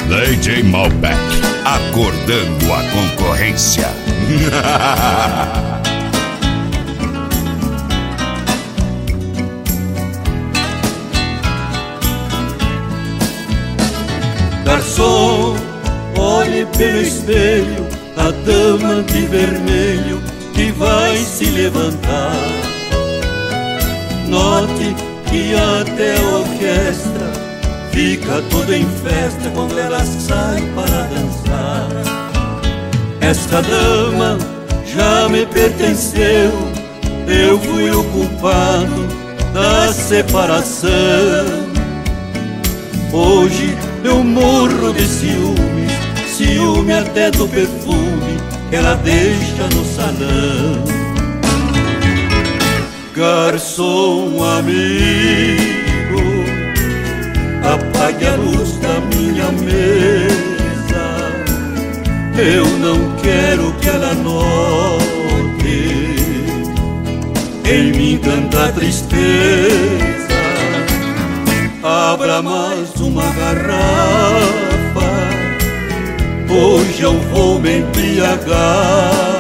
DJ Malbec, acordando a concorrência. Garçom, olhe pelo espelho a dama de vermelho que vai se levantar. Note que até a orquestra fica toda em festa quando ela sai para dançar. Esta dama já me pertenceu, eu fui o culpado da separação. Hoje eu morro de ciúme, ciúme até do perfume que ela deixa no salão. Garçom amigo, apague a luz da minha mesa, eu não quero que ela note em mim tanta tristeza. Abra mais uma garrafa, hoje eu vou me embriagar.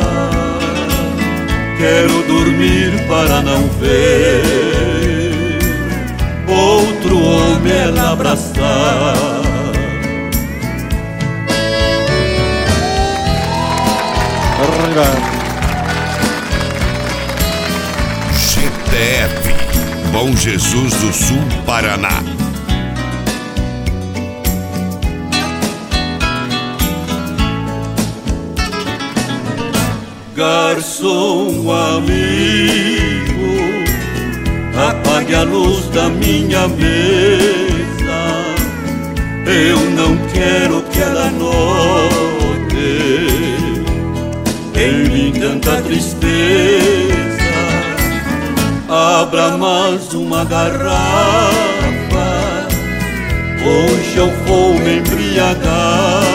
Quero dormir para não ver outro homem ela abraçar. GTF, Bom Jesus do Sul, Paraná. Garçom amigo, apague a luz da minha mesa, eu não quero que ela note em mim tanta tristeza. Abra mais uma garrafa, hoje eu vou me embriagar.